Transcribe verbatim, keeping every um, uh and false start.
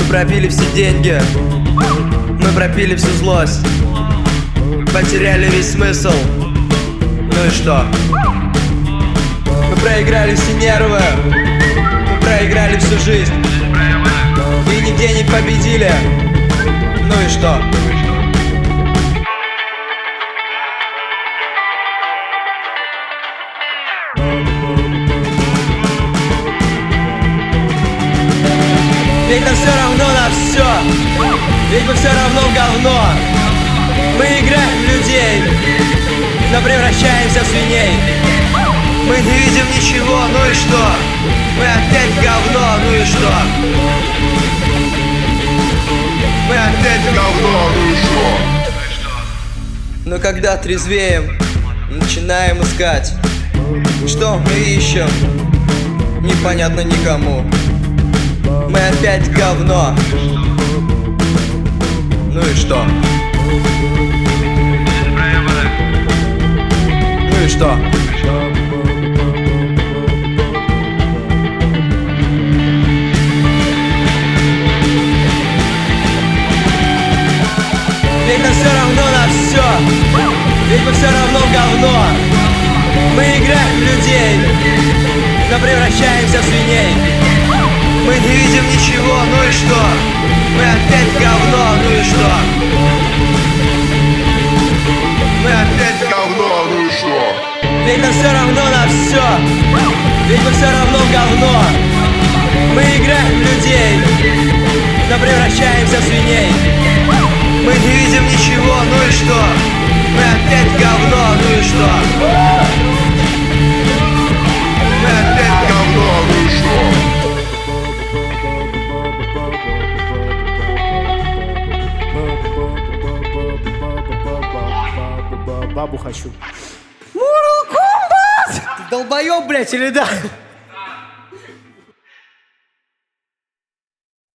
пропили все деньги, мы пропили всю злость, потеряли весь смысл. Ну и что? Мы проиграли все нервы, мы проиграли всю жизнь и нигде не победили. Ну и что? Ведь нам все равно на все, ведь мы все равно в говно. Мы играем в людей, но превращаемся в свиней. Мы не видим ничего, ну и что? Мы опять в говно, ну и что? Мы опять в говно, ну и что? Но когда трезвеем, начинаем искать. Что мы ищем? Непонятно никому. Мы опять говно. Ну и что? Ну и что? Ведь нам все равно на все, ведь мы все равно в говно. Мы играем в людей, но превращаемся в свиней. Мы не видим ничего, ну и что? Мы опять говно, ну и что? Мы опять говно, ну и что? Ведь нам все равно на все, ведь мы все равно в говно. Мы играем в людей, но превращаемся в свиней. Мы не видим ничего, ну и что? Мы опять говно, ну и что? Мы опять говно, ну и что? Бабу хочу. Mortal Kombat! Ты долбоёб, блядь, или да?